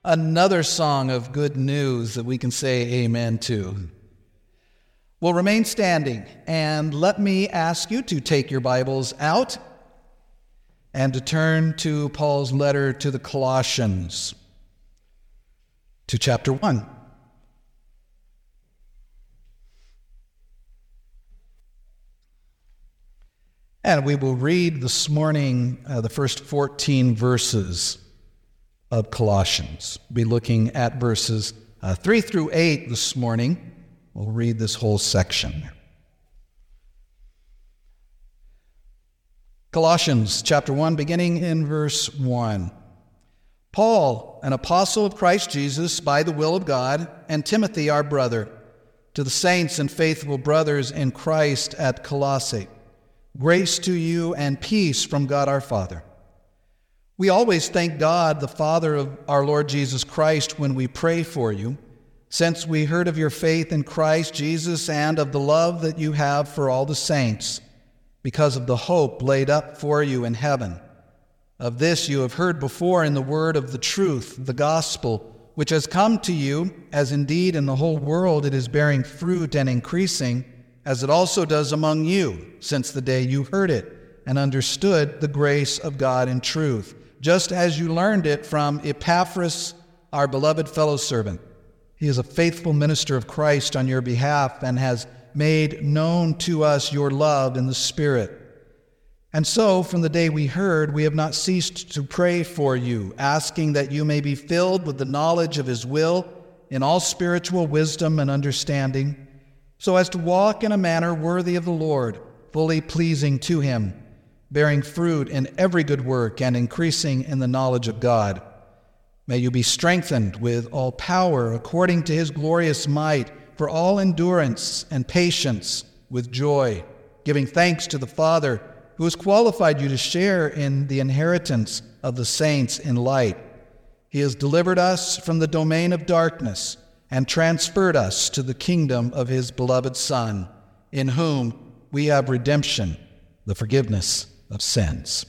Another song of good news that we can say amen to. Well, remain standing, and let me ask you to take your Bibles out and to turn to Paul's letter to the Colossians, to chapter 1. And we will read this morning the first 14 verses of Colossians. We'll be looking at verses 3 through 8 this morning. We'll read this whole section. Colossians chapter 1, beginning in verse 1. Paul, an apostle of Christ Jesus by the will of God, and Timothy, our brother, to the saints and faithful brothers in Christ at Colossae, grace to you and peace from God our Father. We always thank God, the Father of our Lord Jesus Christ, when we pray for you, since we heard of your faith in Christ Jesus and of the love that you have for all the saints, because of the hope laid up for you in heaven. Of this you have heard before in the word of the truth, the gospel, which has come to you, as indeed in the whole world it is bearing fruit and increasing, as it also does among you, since the day you heard it and understood the grace of God in truth, just as you learned it from Epaphras, our beloved fellow servant. He is a faithful minister of Christ on your behalf and has made known to us your love in the Spirit. And so, from the day we heard, we have not ceased to pray for you, asking that you may be filled with the knowledge of His will in all spiritual wisdom and understanding, so as to walk in a manner worthy of the Lord, fully pleasing to Him, bearing fruit in every good work and increasing in the knowledge of God. May you be strengthened with all power according to His glorious might for all endurance and patience with joy, giving thanks to the Father who has qualified you to share in the inheritance of the saints in light. He has delivered us from the domain of darkness and transferred us to the kingdom of His beloved Son, in whom we have redemption, the forgiveness of sins.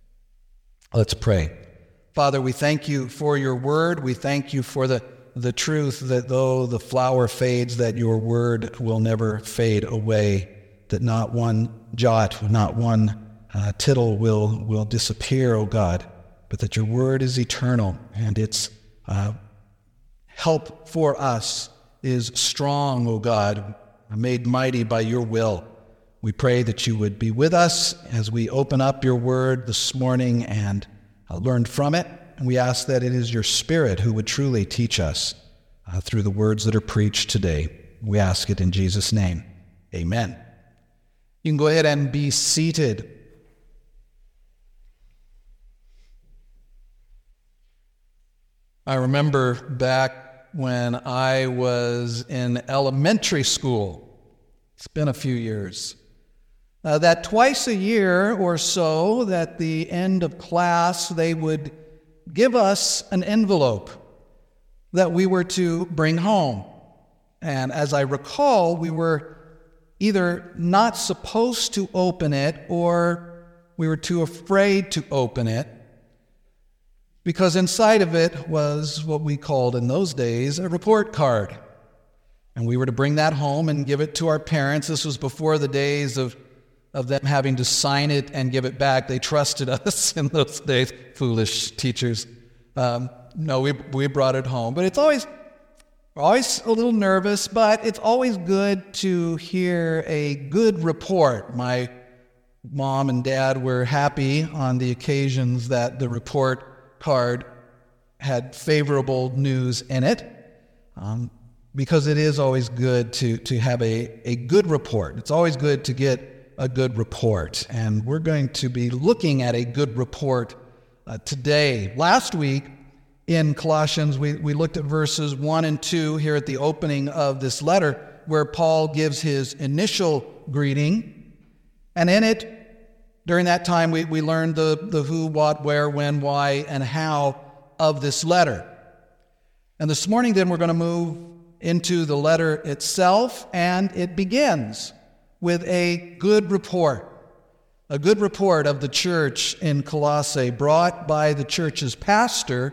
Let's pray. Father, we thank you for your word. We thank you for the truth that though the flower fades, that your word will never fade away, that not one jot, not one tittle will disappear, O God, but that your word is eternal and its help for us is strong, O God, made mighty by your will. We pray that you would be with us as we open up your word this morning and learn from it. And we ask that it is your Spirit who would truly teach us through the words that are preached today. We ask it in Jesus' name. Amen. You can go ahead and be seated. I remember back when I was in elementary school. It's been a few years. That twice a year or so, at the end of class, they would give us an envelope that we were to bring home. And as I recall, we were either not supposed to open it or we were too afraid to open it, because inside of it was what we called in those days a report card. And we were to bring that home and give it to our parents. This was before the days of them having to sign it and give it back. They trusted us in those days, foolish teachers. No, we brought it home. But we're always a little nervous, but it's always good to hear a good report. My mom and dad were happy on the occasions that the report card had favorable news in it, because it is always good to have a good report. It's always good to get a good report, and we're going to be looking at a good report today. Last week in Colossians, we looked at verses 1 and 2 here at the opening of this letter, where Paul gives his initial greeting, and in it, during that time, we learned the who, what, where, when, why, and how of this letter. And this morning, then, we're going to move into the letter itself, and it begins with a good report of the church in Colossae, brought by the church's pastor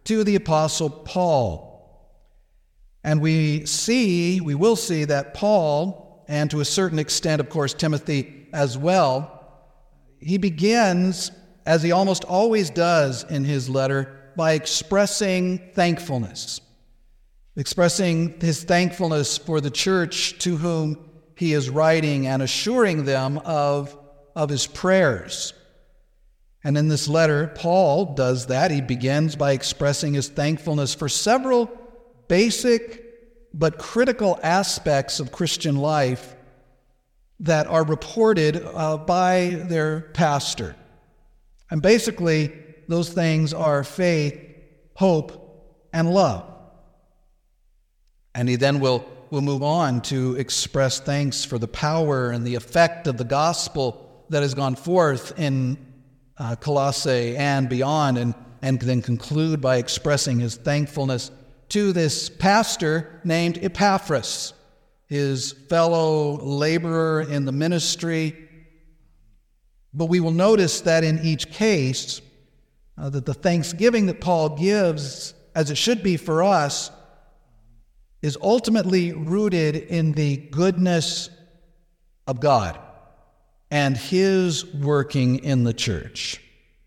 to the Apostle Paul. And we will see that Paul, and to a certain extent, of course, Timothy as well, he begins, as he almost always does in his letter, by expressing thankfulness. Expressing his thankfulness for the church to whom he is writing and assuring them of his prayers. And in this letter, Paul does that. He begins by expressing his thankfulness for several basic but critical aspects of Christian life that are reported by their pastor. And basically, those things are faith, hope, and love. And he then will move on to express thanks for the power and the effect of the gospel that has gone forth in Colossae and beyond, and then conclude by expressing his thankfulness to this pastor named Epaphras, his fellow laborer in the ministry. But we will notice that in each case, that the thanksgiving that Paul gives, as it should be for us, is ultimately rooted in the goodness of God and his working in the church.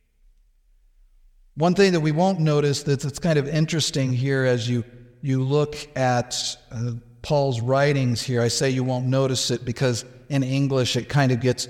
One thing that we won't notice that's kind of interesting here as you look at Paul's writings here, I say you won't notice it because in English it kind of gets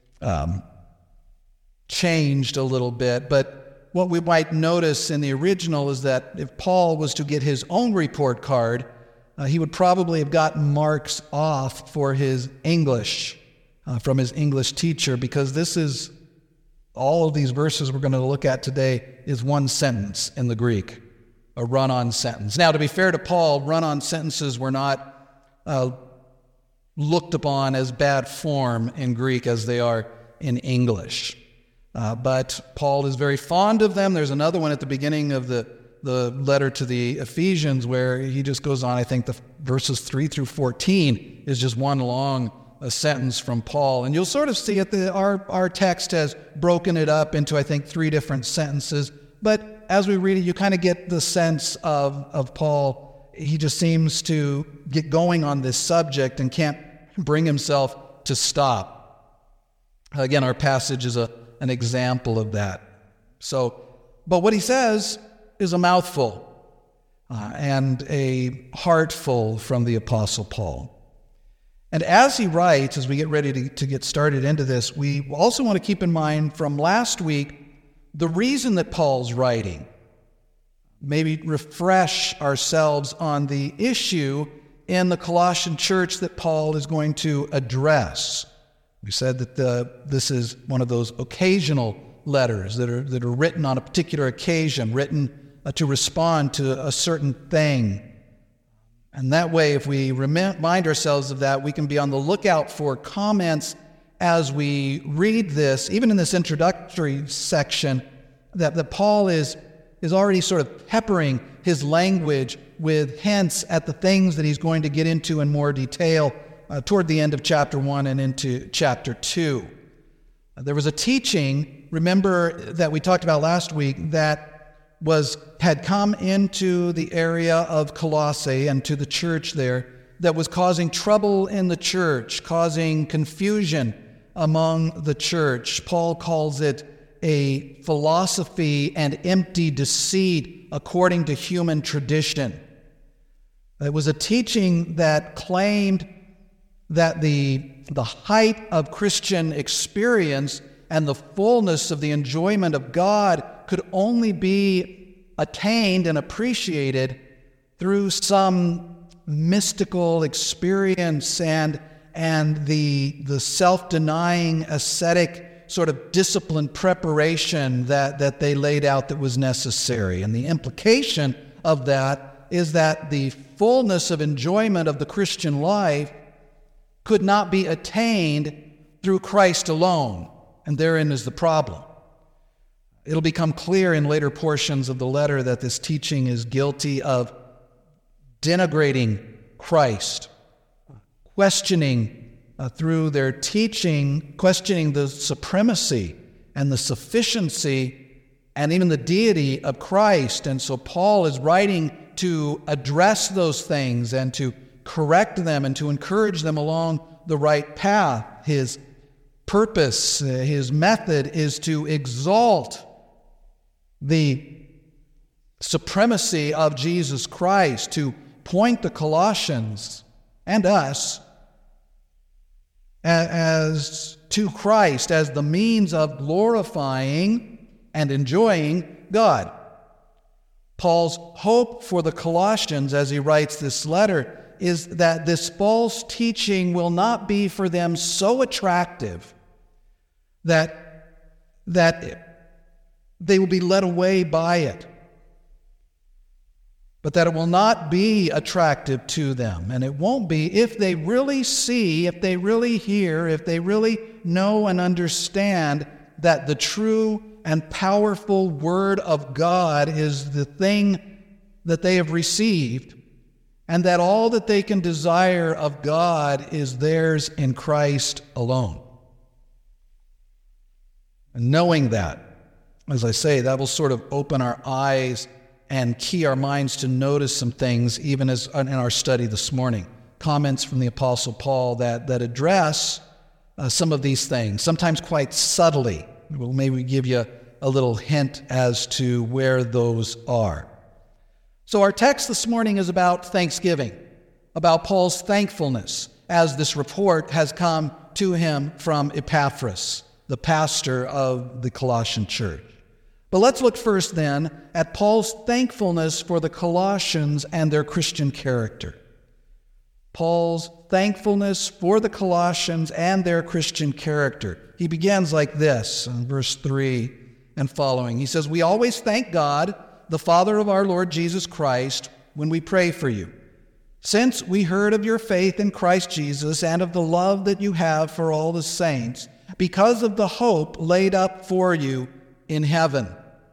changed a little bit, but what we might notice in the original is that if Paul was to get his own report card, he would probably have gotten marks off for his English from his English teacher, because this is all of these verses we're going to look at today is one sentence in the Greek, a run-on sentence. Now, to be fair to Paul, run-on sentences were not looked upon as bad form in Greek as they are in English. But Paul is very fond of them. There's another one at the beginning of the letter to the Ephesians where he just goes on, I think the verses 3 through 14 is just one long sentence from Paul. And you'll sort of see it, our text has broken it up into, I think, 3 different sentences. But as we read it, you kind of get the sense of Paul. He just seems to get going on this subject and can't bring himself to stop. Again, our passage is an example of that. But what he says is a mouthful and a heartful from the Apostle Paul. And as he writes, as we get ready to get started into this, we also want to keep in mind from last week the reason that Paul's writing. Maybe refresh ourselves on the issue in the Colossian church that Paul is going to address. We said that this is one of those occasional letters that are written on a particular occasion, written to respond to a certain thing. And that way, if we remind ourselves of that, we can be on the lookout for comments as we read this, even in this introductory section, that Paul is already sort of peppering his language with hints at the things that he's going to get into in more detail toward the end of chapter 1 and into chapter 2. There was a teaching, remember, that we talked about last week that had come into the area of Colossae and to the church there that was causing trouble in the church, causing confusion among the church. Paul calls it a philosophy and empty deceit according to human tradition. It was a teaching that claimed that the height of Christian experience and the fullness of the enjoyment of God could only be attained and appreciated through some mystical experience and the self-denying ascetic sort of disciplined preparation that they laid out that was necessary. And the implication of that is that the fullness of enjoyment of the Christian life could not be attained through Christ alone. And therein is the problem. It'll become clear in later portions of the letter that this teaching is guilty of denigrating Christ, questioning through their teaching, questioning the supremacy and the sufficiency and even the deity of Christ. And so Paul is writing to address those things and to correct them and to encourage them along the right path. His purpose, his method is to exalt the supremacy of Jesus Christ, to point the Colossians and us as to Christ as the means of glorifying and enjoying God. Paul's hope for the Colossians as he writes this letter is that this false teaching will not be for them so attractive that they will be led away by it, but that it will not be attractive to them. And it won't be if they really see, if they really hear, if they really know and understand that the true and powerful Word of God is the thing that they have received, and that all that they can desire of God is theirs in Christ alone. And knowing that, as I say, that will sort of open our eyes and key our minds to notice some things, even as in our study this morning. Comments from the Apostle Paul that address some of these things, sometimes quite subtly. We'll maybe give you a little hint as to where those are. So our text this morning is about thanksgiving, about Paul's thankfulness as this report has come to him from Epaphras, the pastor of the Colossian church. But let's look first then at Paul's thankfulness for the Colossians and their Christian character. Paul's thankfulness for the Colossians and their Christian character. He begins like this in verse 3 and following. He says, "We always thank God, the Father of our Lord Jesus Christ, when we pray for you, since we heard of your faith in Christ Jesus and of the love that you have for all the saints, because of the hope laid up for you in heaven."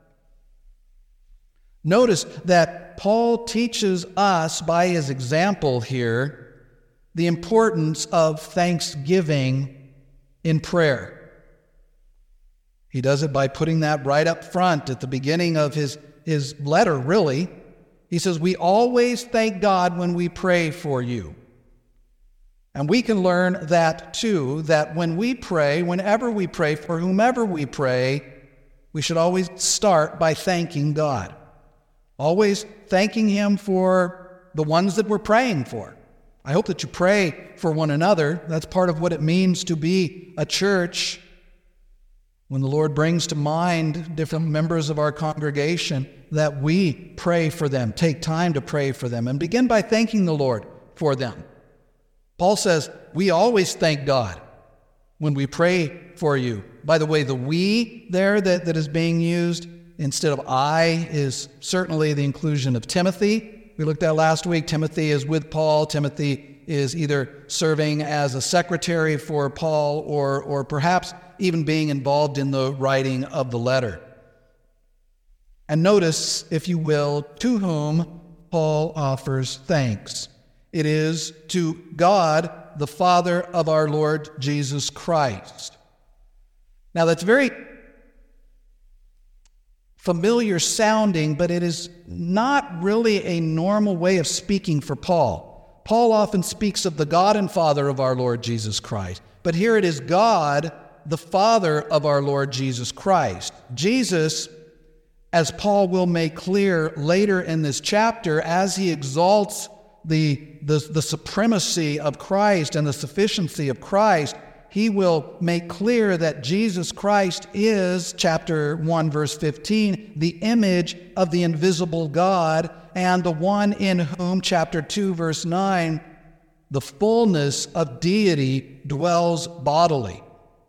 Notice that Paul teaches us by his example here the importance of thanksgiving in prayer. He does it by putting that right up front at the beginning of his letter, really. He says, "We always thank God when we pray for you." And we can learn that too, that when we pray, whenever we pray, for whomever we pray, we should always start by thanking God. Always thanking Him for the ones that we're praying for. I hope that you pray for one another. That's part of what it means to be a church. When the Lord brings to mind different members of our congregation, that we pray for them, take time to pray for them, and begin by thanking the Lord for them. Paul says, we always thank God when we pray for you. By the way, the "we" there that is being used instead of "I" is certainly the inclusion of Timothy. We looked at last week. Timothy is with Paul. Timothy is either serving as a secretary for Paul or perhaps even being involved in the writing of the letter. And notice, if you will, to whom Paul offers thanks. It is to God, the Father of our Lord Jesus Christ. Now that's very familiar sounding, but it is not really a normal way of speaking for Paul. Paul often speaks of the God and Father of our Lord Jesus Christ, but here it is God, the Father of our Lord Jesus Christ. Jesus, as Paul will make clear later in this chapter, as he exalts the supremacy of Christ and the sufficiency of Christ, he will make clear that Jesus Christ is, chapter 1, verse 15, the image of the invisible God, and the one in whom, chapter 2, verse 9, the fullness of deity dwells bodily.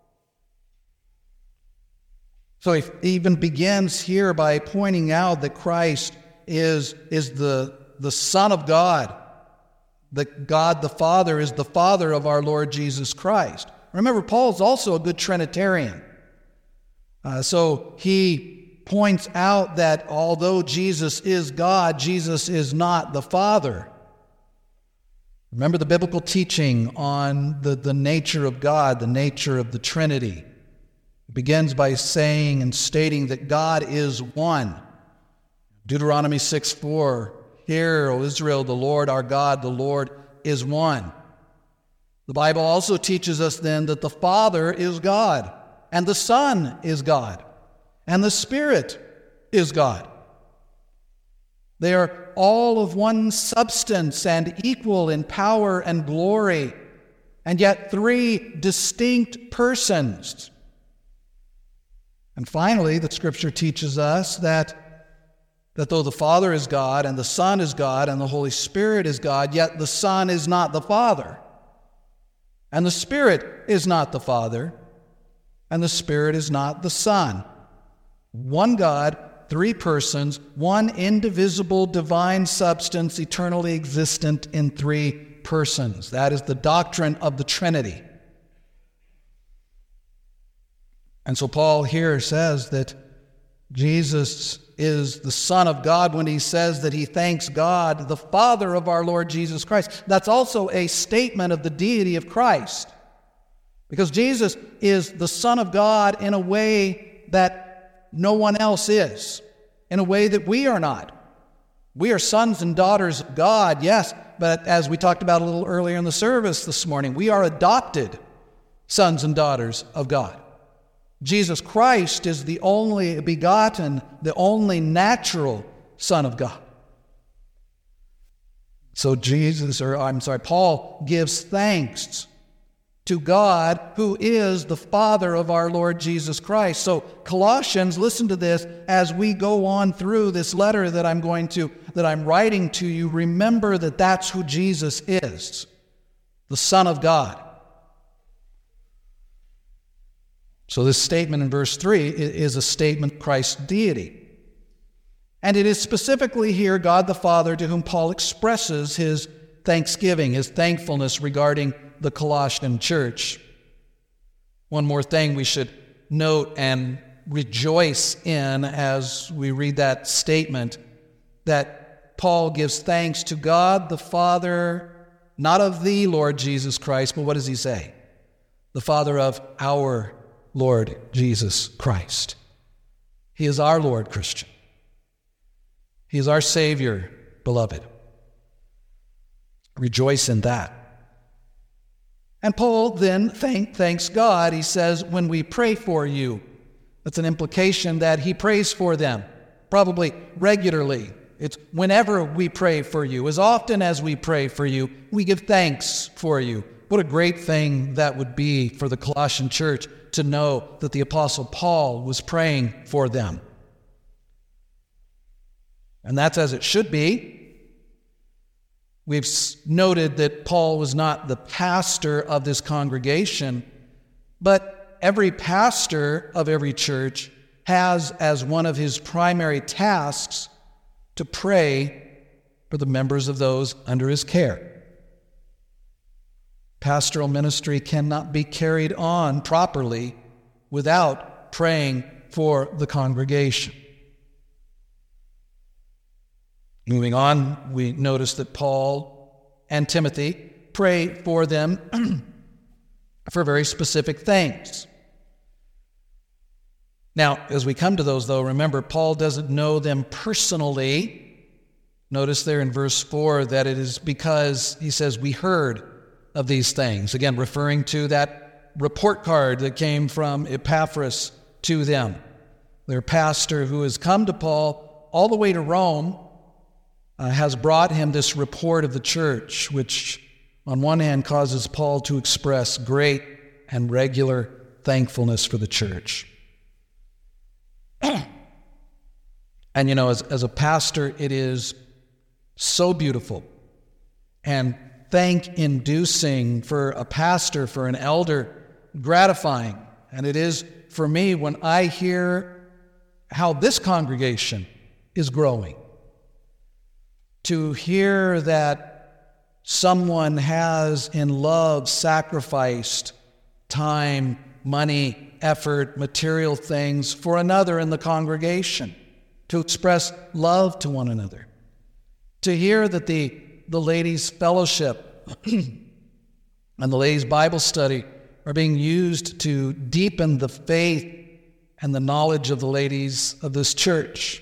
So he even begins here by pointing out that Christ is the Son of God. That God the Father is the Father of our Lord Jesus Christ. Remember, Paul is also a good Trinitarian. So he points out that although Jesus is God, Jesus is not the Father. Remember the biblical teaching on the nature of God, the nature of the Trinity. It begins by saying and stating that God is one. Deuteronomy 6:4, "Hear, O Israel, the Lord our God, the Lord is one." The Bible also teaches us then that the Father is God, and the Son is God, and the Spirit is God. They are all of one substance and equal in power and glory, and yet three distinct persons. And finally, the Scripture teaches us that though the Father is God, and the Son is God, and the Holy Spirit is God, yet the Son is not the Father, and the Spirit is not the Father, and the Spirit is not the Son. One God, three persons, one indivisible divine substance, eternally existent in three persons. That is the doctrine of the Trinity. And so Paul here says that Jesus is the Son of God when he says that he thanks God, the Father of our Lord Jesus Christ. That's also a statement of the deity of Christ, because Jesus is the Son of God in a way that no one else is, in a way that we are not. We are sons and daughters of God, yes, but as we talked about a little earlier in the service this morning, we are adopted sons and daughters of God. Jesus Christ is the only begotten, the only natural Son of God. So Paul gives thanks to God, who is the Father of our Lord Jesus Christ. So Colossians, listen to this as we go on through this letter that I'm writing to you. Remember that that's who Jesus is, the Son of God. So this statement in verse 3 is a statement of Christ's deity. And it is specifically here God the Father to whom Paul expresses his thanksgiving, his thankfulness regarding the Colossian church. One more thing we should note and rejoice in as we read that statement, that Paul gives thanks to God the Father, not of the Lord Jesus Christ, but what does he say? The Father of our Lord Jesus Christ. He is our Lord, Christian. He is our Savior, beloved. Rejoice in that. And Paul then thanks God. He says, when we pray for you, that's an implication that he prays for them, probably regularly. It's whenever we pray for you, as often as we pray for you, we give thanks for you. What a great thing that would be for the Colossian church to know that the Apostle Paul was praying for them. And that's as it should be. We've noted that Paul was not the pastor of this congregation, but every pastor of every church has as one of his primary tasks to pray for the members of those under his care. Pastoral ministry cannot be carried on properly without praying for the congregation. Moving on, we notice that Paul and Timothy pray for them for very specific things. Now, as we come to those, though, remember, Paul doesn't know them personally. Notice there in verse 4 that it is because, he says, we heard of these things. Again, referring to that report card that came from Epaphras to them. Their pastor, who has come to Paul all the way to Rome, has brought him this report of the church, which on one hand causes Paul to express great and regular thankfulness for the church. And as a pastor, it is so beautiful and thank-inducing for a pastor, for an elder, gratifying. And it is for me when I hear how this congregation is growing. To hear that someone has in love sacrificed time, money, effort, material things for another in the congregation, to express love to one another. To hear that the ladies' fellowship and the ladies' Bible study are being used to deepen the faith and the knowledge of the ladies of this church,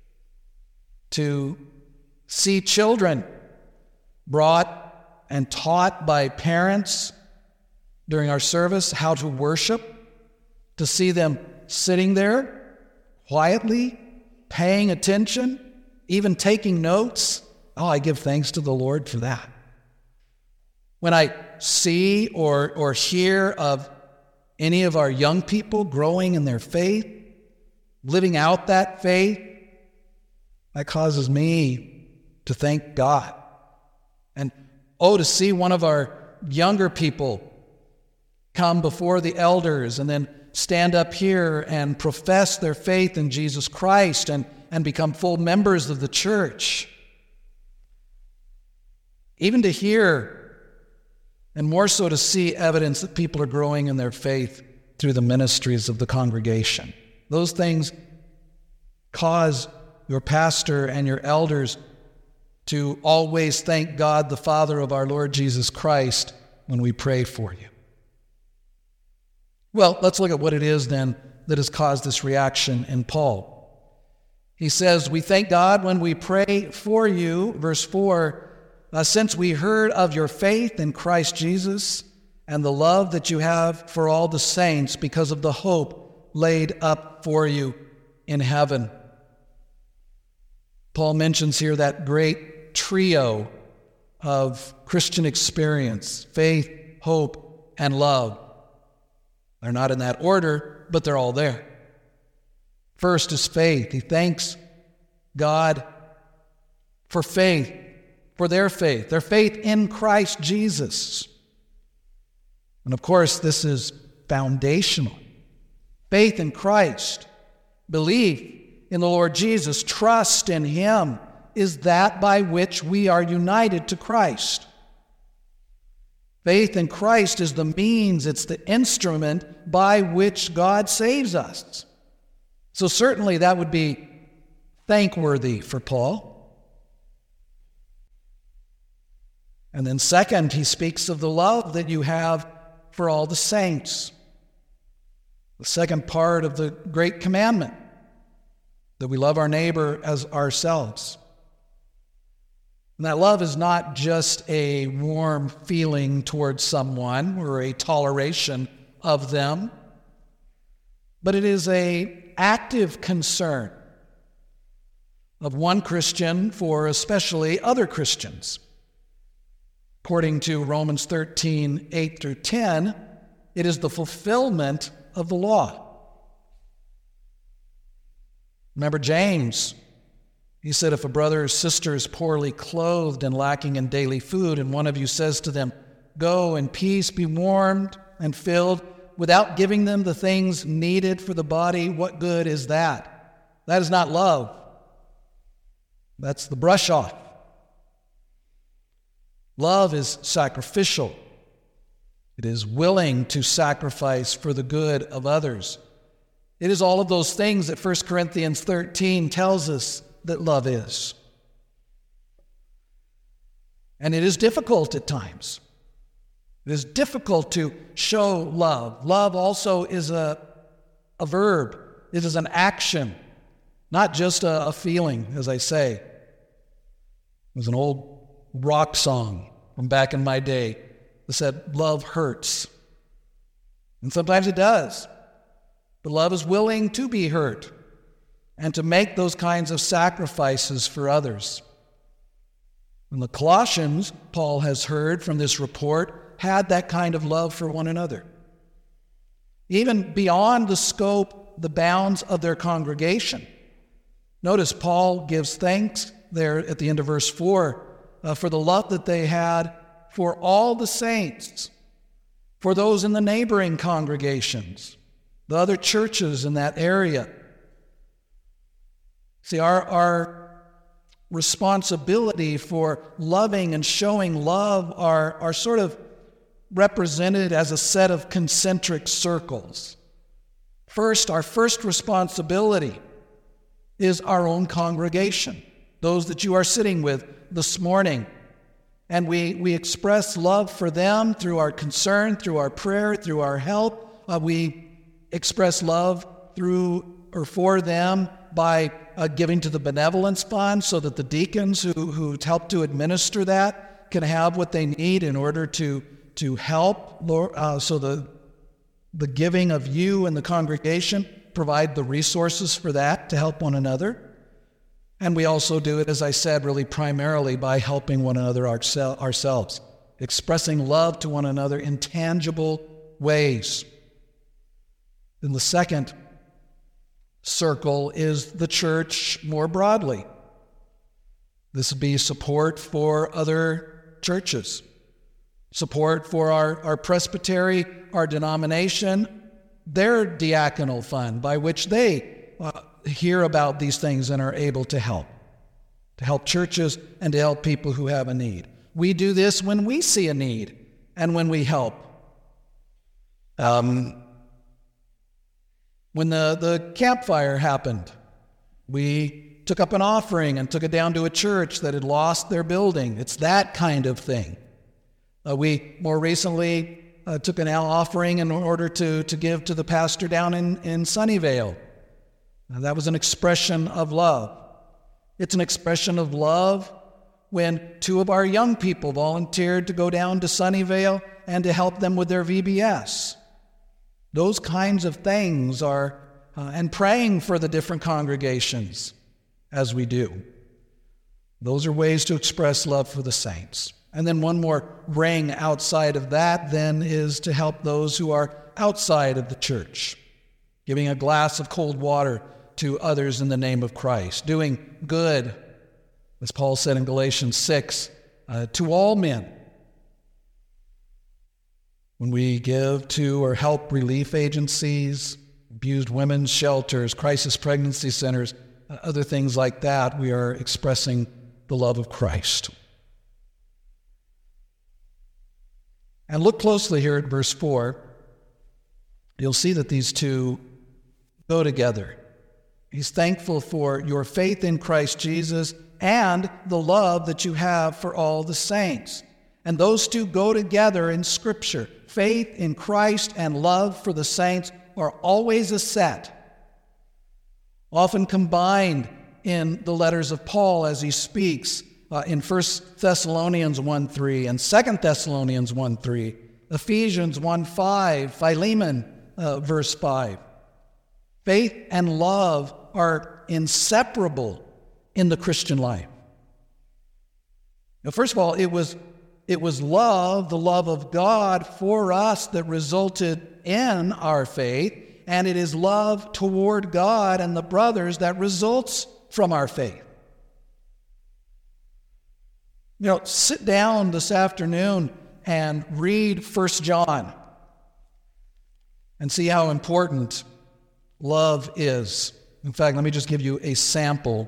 to see children brought and taught by parents during our service how to worship, to see them sitting there quietly, paying attention, even taking notes. Oh, I give thanks to the Lord for that. When I see or hear of any of our young people growing in their faith, living out that faith, that causes me to thank God. And to see one of our younger people come before the elders and then stand up here and profess their faith in Jesus Christ and become full members of the church. Even to hear, and more so to see evidence that people are growing in their faith through the ministries of the congregation. Those things cause your pastor and your elders to always thank God, the Father of our Lord Jesus Christ, when we pray for you. Well, let's look at what it is then that has caused this reaction in Paul. He says, we thank God when we pray for you, verse 4, since we heard of your faith in Christ Jesus and the love that you have for all the saints because of the hope laid up for you in heaven. Paul mentions here that great trio of Christian experience: faith, hope, and love. They're not in that order, but they're all there. First is faith. He thanks God for faith, for their faith in Christ Jesus. And of course, this is foundational. Faith in Christ, belief in the Lord Jesus, trust in Him is that by which we are united to Christ. Faith in Christ is the means, it's the instrument by which God saves us. So certainly that would be thankworthy for Paul. And then second, he speaks of the love that you have for all the saints. The second part of the great commandment, that we love our neighbor as ourselves. And that love is not just a warm feeling towards someone or a toleration of them, but it is an active concern of one Christian for especially other Christians. According to Romans 13, 8 through 10, it is the fulfillment of the law. Remember James. He said, if a brother or sister is poorly clothed and lacking in daily food, and one of you says to them, go in peace, be warmed and filled, without giving them the things needed for the body, what good is that? That is not love. That's the brush off. Love is sacrificial. It is willing to sacrifice for the good of others. It is all of those things that 1 Corinthians 13 tells us that love is. And it is difficult at times. It is difficult to show love. Love also is a verb. It is an action, not just a feeling, as I say. It was an old rock song from back in my day that said, love hurts. And sometimes it does. But love is willing to be hurt and to make those kinds of sacrifices for others. And the Colossians, Paul has heard from this report, had that kind of love for one another. Even beyond the scope, the bounds of their congregation. Notice Paul gives thanks there at the end of verse 4 for the love that they had for all the saints, for those in the neighboring congregations, the other churches in that area. See, our responsibility for loving and showing love are sort of represented as a set of concentric circles. First, our first responsibility is our own congregation, those that you are sitting with this morning. And we express love for them through our concern, through our prayer, through our help. We express love through or for them by giving to the benevolence fund so that the deacons who help to administer that can have what they need in order to help, so the giving of you and the congregation provide the resources for that to help one another. And we also do it, as I said, really primarily by helping one another ourselves, expressing love to one another in tangible ways. Then the second circle is the church more broadly. This would be support for other churches, support for our presbytery, our denomination, their diaconal fund by which they hear about these things and are able to help churches and to help people who have a need. We do this when we see a need and when we help. When the campfire happened, we took up an offering and took it down to a church that had lost their building. It's that kind of thing. We more recently took an offering in order to give to the pastor down in Sunnyvale. That was an expression of love. It's an expression of love when 2 of our young people volunteered to go down to Sunnyvale and to help them with their VBS. Those kinds of things are, and praying for the different congregations as we do. Those are ways to express love for the saints. And then one more ring outside of that then is to help those who are outside of the church, giving a glass of cold water to others in the name of Christ, doing good, as Paul said in Galatians 6, to all men. When we give to or help relief agencies, abused women's shelters, crisis pregnancy centers, other things like that, we are expressing the love of Christ. And look closely here at verse 4. You'll see that these two go together. He's thankful for your faith in Christ Jesus and the love that you have for all the saints. And those two go together in Scripture. Faith in Christ and love for the saints are always a set, often combined in the letters of Paul as he speaks in 1 Thessalonians 1:3 and 2 Thessalonians 1:3, Ephesians 1:5, Philemon verse 5. Faith and love are inseparable in the Christian life. Now, first of all, it was love, the love of God for us, that resulted in our faith, and it is love toward God and the brothers that results from our faith. Sit down this afternoon and read 1 John and see how important love is. In fact, let me just give you a sample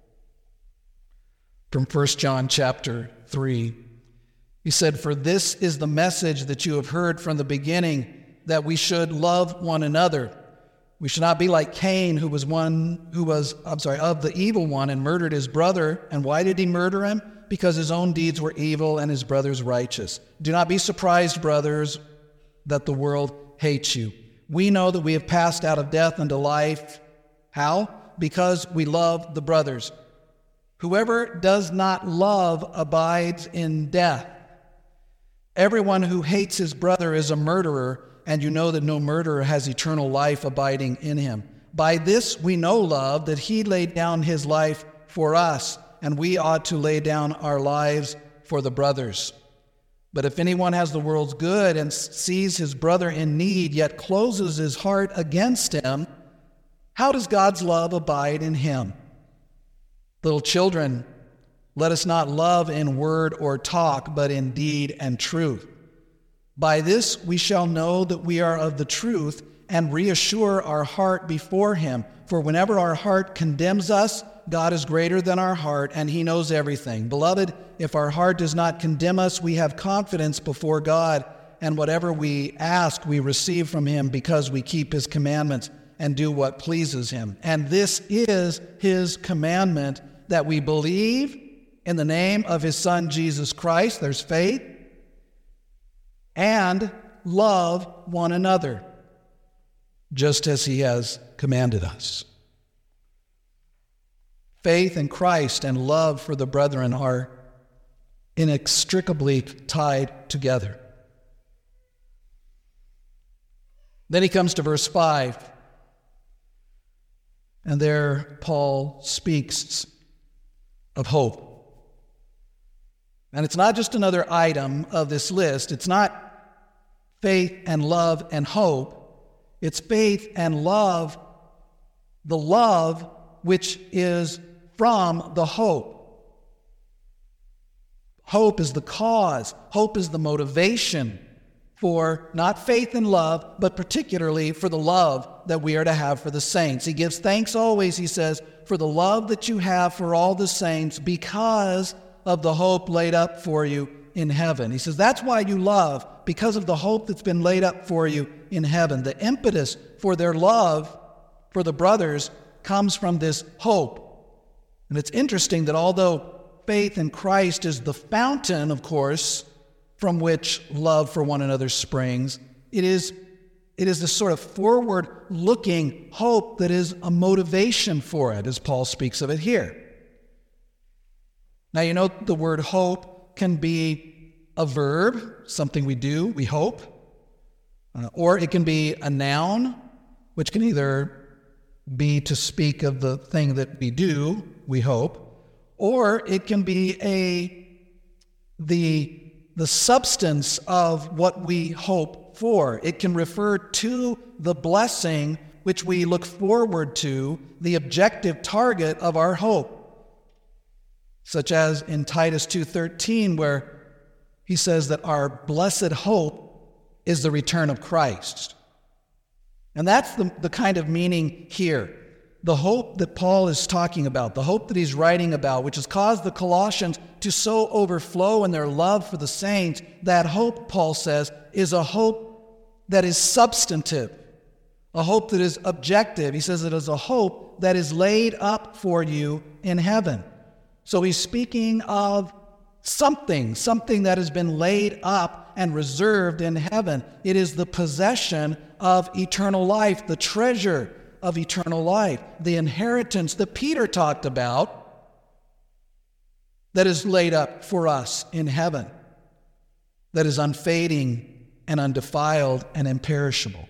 from 1 John chapter 3. He said, "For this is the message that you have heard from the beginning, that we should love one another. We should not be like Cain, who was of the evil one and murdered his brother. And why did he murder him? Because his own deeds were evil and his brother's righteous. Do not be surprised, brothers, that the world hates you. We know that we have passed out of death into life." How? Because we love the brothers. Whoever does not love abides in death. Everyone who hates his brother is a murderer, and you know that no murderer has eternal life abiding in him. By this we know love, that he laid down his life for us, and we ought to lay down our lives for the brothers. But if anyone has the world's good and sees his brother in need, yet closes his heart against him, how does God's love abide in him? Little children, let us not love in word or talk, but in deed and truth. By this we shall know that we are of the truth, and reassure our heart before him. For whenever our heart condemns us, God is greater than our heart, and he knows everything. Beloved, if our heart does not condemn us, we have confidence before God, and whatever we ask we receive from him, because we keep his commandments and do what pleases him. And this is his commandment, that we believe in the name of his Son, Jesus Christ, there's faith, and love one another. just as he has commanded us. Faith in Christ and love for the brethren are inextricably tied together. Then he comes to verse 5, and there Paul speaks of hope. And it's not just another item of this list. It's not faith and love and hope. It's faith and love, the love which is from the hope. Hope is the cause. Hope is the motivation for not faith and love, but particularly for the love that we are to have for the saints. He gives thanks always, he says, for the love that you have for all the saints because of the hope laid up for you in heaven. He says that's why you love, because of the hope that's been laid up for you in heaven. The impetus for their love for the brothers comes from this hope. And it's interesting that although faith in Christ is the fountain, of course, from which love for one another springs, it is this sort of forward-looking hope that is a motivation for it, as Paul speaks of it here. Now, you know, the word hope can be a verb, something we do, we hope, or it can be a noun, which can either be to speak of the thing that we do, we hope, or it can be the substance of what we hope for. It can refer to the blessing which we look forward to, the objective target of our hope. Such as in Titus 2:13, where he says that our blessed hope is the return of Christ. And that's the kind of meaning here. The hope that Paul is talking about, the hope that he's writing about, which has caused the Colossians to so overflow in their love for the saints, that hope, Paul says, is a hope that is substantive, a hope that is objective. He says it is a hope that is laid up for you in heaven. So he's speaking of something that has been laid up and reserved in heaven. It is the possession of eternal life, the treasure of eternal life, the inheritance that Peter talked about that is laid up for us in heaven, that is unfading and undefiled and imperishable.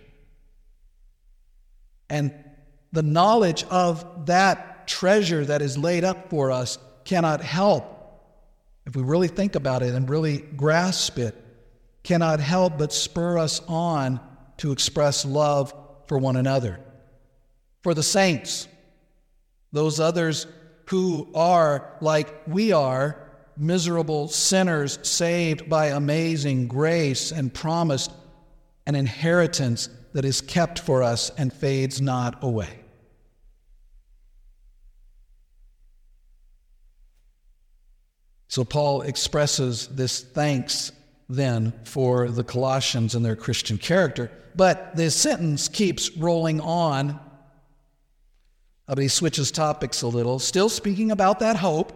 And the knowledge of that treasure that is laid up for us cannot help, if we really think about it and really grasp it, cannot help but spur us on to express love for one another. For the saints, those others who are like we are, miserable sinners saved by amazing grace and promised an inheritance that is kept for us and fades not away. So Paul expresses this thanks then for the Colossians and their Christian character. But this sentence keeps rolling on. But he switches topics a little, still speaking about that hope.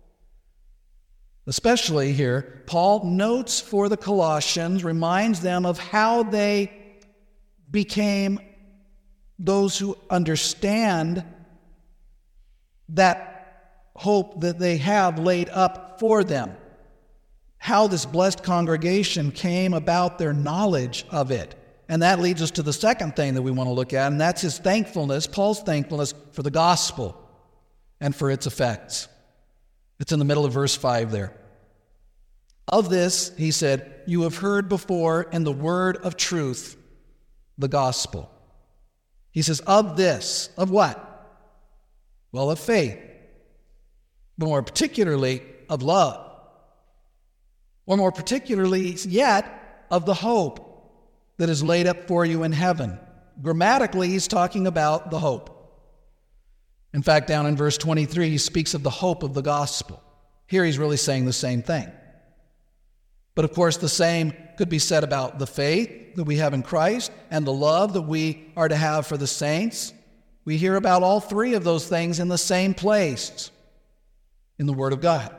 Especially here, Paul notes for the Colossians, reminds them of how they became those who understand that hope that they have laid up for them. How this blessed congregation came about their knowledge of it. And that leads us to the second thing that we want to look at, and that's his thankfulness, Paul's thankfulness for the gospel and for its effects. It's in the middle of verse 5 there. Of this, he said, you have heard before in the word of truth, the gospel. He says, of this, of what? Well, of faith, but more particularly of love, or more particularly yet of the hope that is laid up for you in heaven. Grammatically, he's talking about the hope. In fact, down in verse 23, he speaks of the hope of the gospel. Here he's really saying the same thing. But of course, the same could be said about the faith that we have in Christ and the love that we are to have for the saints. We hear about all three of those things in the same place in the Word of God.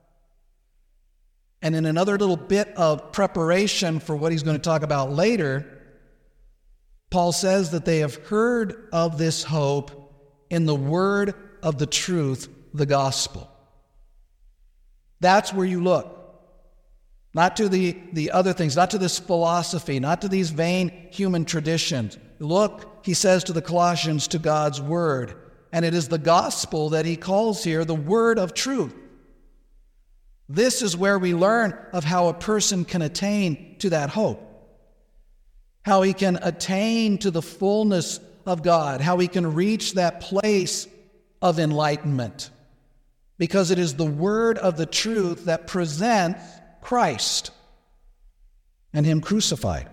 And in another little bit of preparation for what he's going to talk about later, Paul says that they have heard of this hope in the word of the truth, the gospel. That's where you look. Not to the other things, not to this philosophy, not to these vain human traditions. Look, he says to the Colossians, to God's word. And it is the gospel that he calls here the word of truth. This is where we learn of how a person can attain to that hope, how he can attain to the fullness of God, how he can reach that place of enlightenment, because it is the word of the truth that presents Christ and him crucified.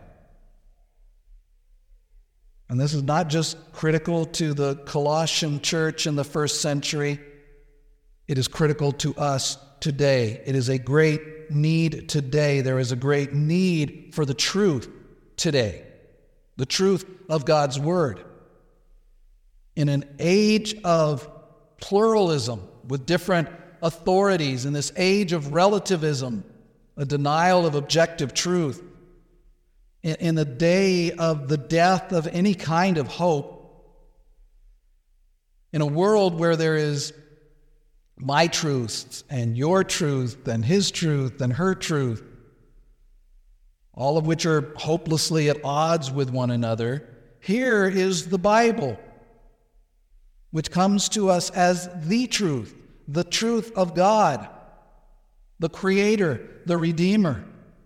And this is not just critical to the Colossian church in the first century. It is critical to us today. It is a great need today. There is a great need for the truth today, the truth of God's word. In an age of pluralism with different authorities, in this age of relativism, a denial of objective truth, in the day of the death of any kind of hope, in a world where there is my truth and your truth and his truth and her truth, all of which are hopelessly at odds with one another, here is the Bible, which comes to us as the truth of God, the Creator, the Redeemer,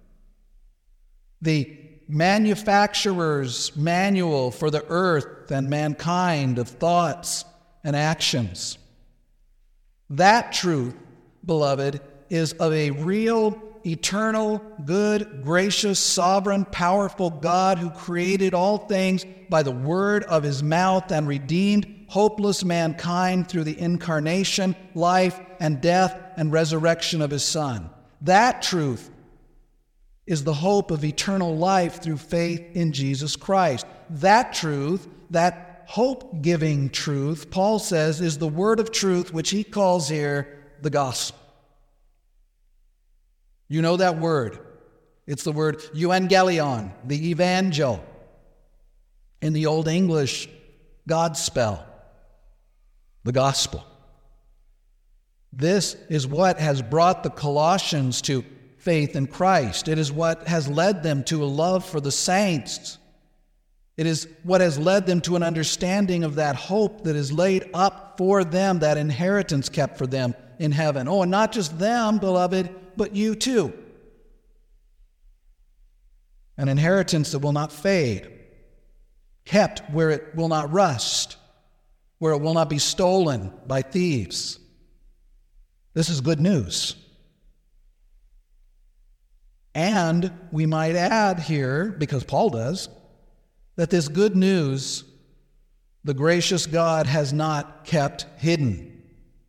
the manufacturer's manual for the earth and mankind of thoughts and actions. That truth, beloved, is of a real, eternal, good, gracious, sovereign, powerful God who created all things by the word of his mouth and redeemed hopeless mankind through the incarnation, life, and death and resurrection of his Son. That truth is the hope of eternal life through faith in Jesus Christ. That truth, that hope-giving truth, Paul says, is the word of truth, which he calls here the gospel. You know that word. It's the word euangelion, the evangel. In the Old English, Godspell, the gospel. This is what has brought the Colossians to faith in Christ. It is what has led them to a love for the saints. It is what has led them to an understanding of that hope that is laid up for them, that inheritance kept for them in heaven. Oh, and not just them, beloved, but you too. An inheritance that will not fade, kept where it will not rust, where it will not be stolen by thieves. This is good news. And we might add here, because Paul does, that this good news, the gracious God has not kept hidden.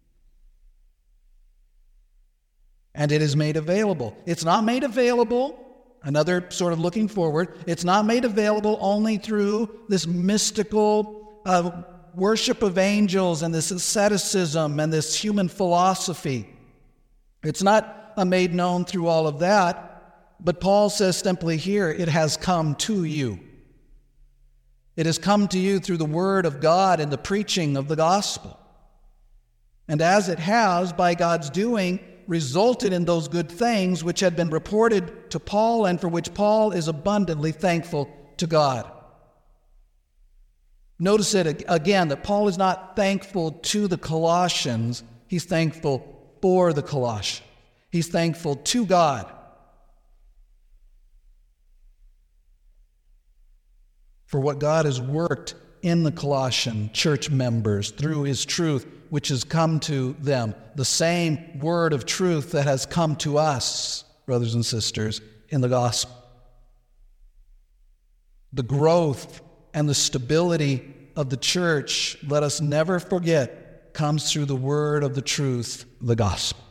And it is made available. It's not made available, another sort of looking forward, it's not made available only through this mystical worship of angels and this asceticism and this human philosophy. It's not made known through all of that. But Paul says simply here, it has come to you. It has come to you through the word of God and the preaching of the gospel. And as it has, by God's doing, resulted in those good things which had been reported to Paul and for which Paul is abundantly thankful to God. Notice it again, that Paul is not thankful to the Colossians, he's thankful for the Colossians. He's thankful to God for what God has worked in the Colossian church members through his truth, which has come to them, the same word of truth that has come to us, brothers and sisters, in the gospel. The growth and the stability of the church, let us never forget, comes through the word of the truth, the gospel.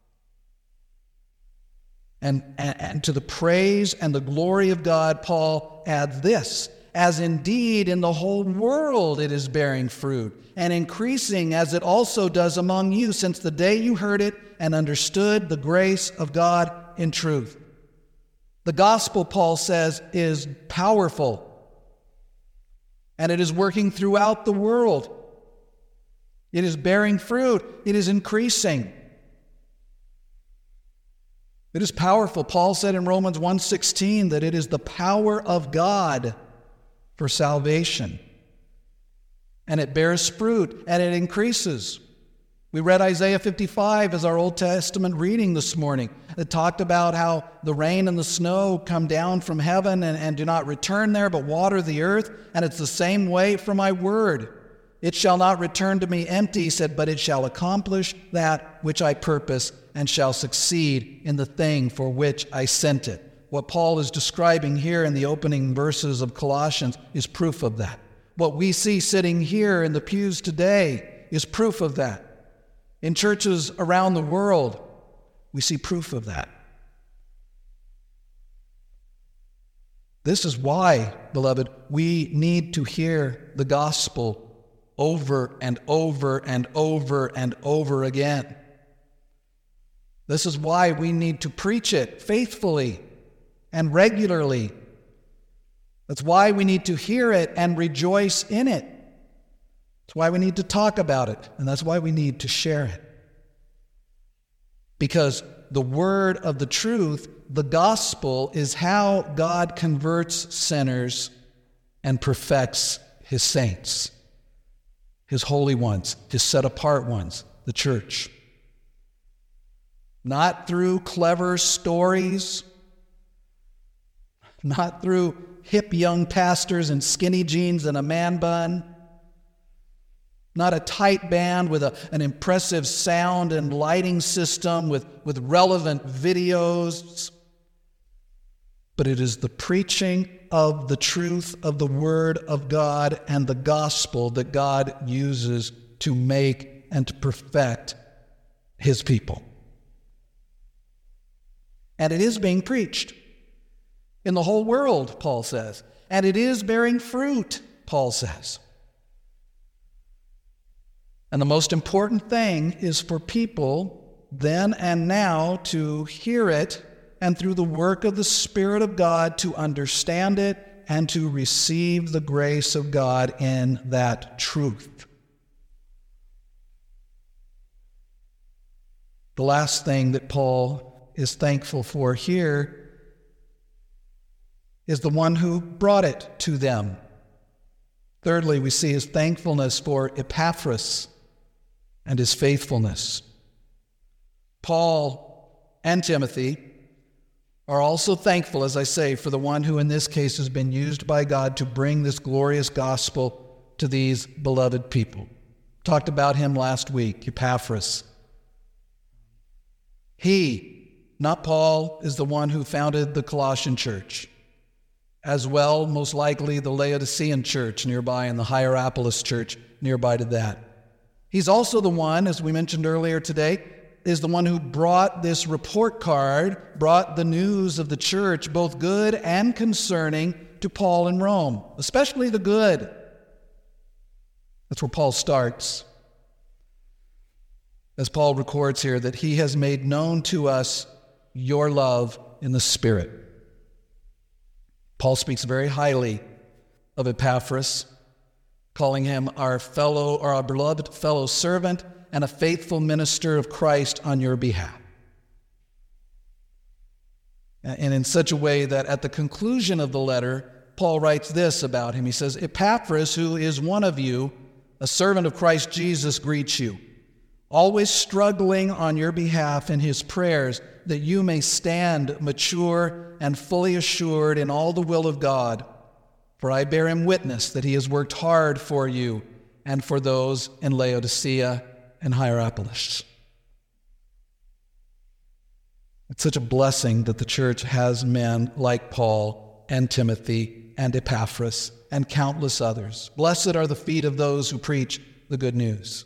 And to the praise and the glory of God, Paul adds this, as indeed in the whole world it is bearing fruit, and increasing as it also does among you, since the day you heard it and understood the grace of God in truth. The gospel, Paul says, is powerful. and it is working throughout the world. It is bearing fruit. It is increasing. It is powerful. Paul said in Romans 1:16 that it is the power of God for salvation. And it bears fruit, and it increases. We read Isaiah 55 as our Old Testament reading this morning. It talked about how the rain and the snow come down from heaven and do not return there, but water the earth. And it's the same way for my word. It shall not return to me empty, he said, but it shall accomplish that which I purpose and shall succeed in the thing for which I sent it. What Paul is describing here in the opening verses of Colossians is proof of that. What we see sitting here in the pews today is proof of that. In churches around the world, we see proof of that. This is why, beloved, we need to hear the gospel over and over and over and over again. This is why we need to preach it faithfully and regularly. That's why we need to hear it and rejoice in it. That's why we need to talk about it, and that's why we need to share it. Because the word of the truth, the gospel, is how God converts sinners and perfects his saints, his holy ones, his set-apart ones, the church. Not through clever stories, not through hip young pastors in skinny jeans and a man bun, not a tight band with an impressive sound and lighting system with relevant videos, but it is the preaching of the truth of the Word of God and the gospel that God uses to make and to perfect his people. And it is being preached in the whole world, Paul says. And it is bearing fruit, Paul says. And the most important thing is for people then and now to hear it and through the work of the Spirit of God to understand it and to receive the grace of God in that truth. The last thing that Paul is thankful for here is the one who brought it to them. Thirdly, we see his thankfulness for Epaphras and his faithfulness. Paul and Timothy are also thankful, as I say, for the one who in this case has been used by God to bring this glorious gospel to these beloved people. Talked about him last week, Epaphras. He, not Paul, is the one who founded the Colossian church. As well, most likely, the Laodicean church nearby and the Hierapolis church nearby to that. He's also the one, as we mentioned earlier today, is the one who brought this report card, brought the news of the church, both good and concerning, to Paul in Rome, especially the good. That's where Paul starts. As Paul records here, that he has made known to us your love in the Spirit. Paul speaks very highly of Epaphras, calling him our beloved fellow servant and a faithful minister of Christ on your behalf. And in such a way that at the conclusion of the letter, Paul writes this about him. He says, Epaphras, who is one of you, a servant of Christ Jesus, greets you, always struggling on your behalf in his prayers, that you may stand mature and fully assured in all the will of God. For I bear him witness that he has worked hard for you and for those in Laodicea and Hierapolis. It's such a blessing that the church has men like Paul and Timothy and Epaphras and countless others. Blessed are the feet of those who preach the good news.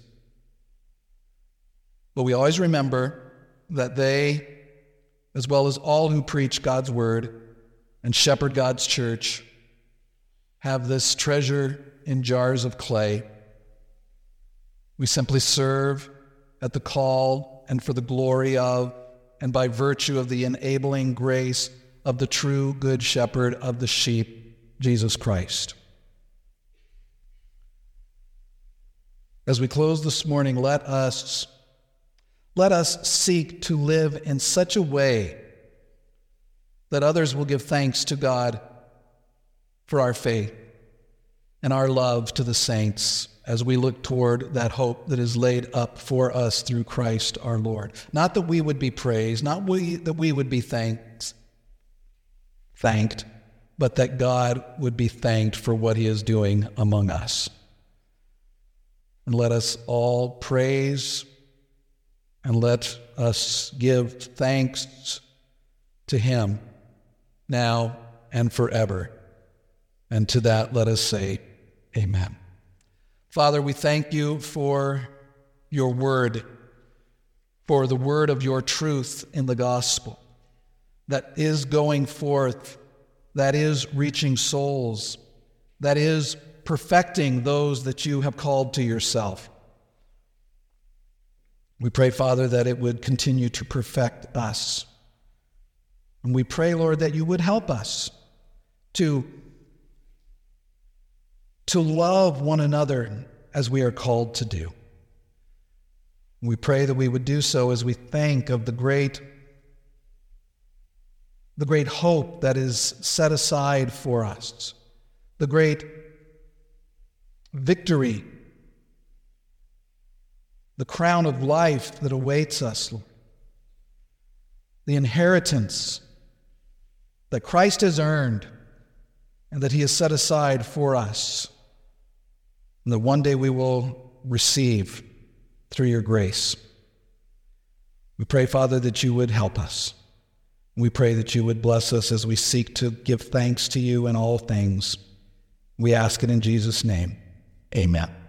But we always remember that they, as well as all who preach God's word and shepherd God's church, have this treasure in jars of clay. We simply serve at the call and for the glory of, and by virtue of the enabling grace of the true good shepherd of the sheep, Jesus Christ. As we close this morning, let us seek to live in such a way that others will give thanks to God for our faith and our love to the saints as we look toward that hope that is laid up for us through Christ our Lord. Not that we would be praised, not that we would be thanked, but that God would be thanked for what he is doing among us. And let us all praise and let us give thanks to him now and forever. And to that let us say, amen. Father, we thank you for your word, for the word of your truth in the gospel that is going forth, that is reaching souls, that is perfecting those that you have called to yourself. We pray, Father, that it would continue to perfect us. And we pray, Lord, that you would help us to love one another as we are called to do. We pray that we would do so as we think of the great hope that is set aside for us, the great victory, the crown of life that awaits us, Lord, the inheritance that Christ has earned and that he has set aside for us, and that one day we will receive through your grace. We pray, Father, that you would help us. We pray that you would bless us as we seek to give thanks to you in all things. We ask it in Jesus' name. Amen.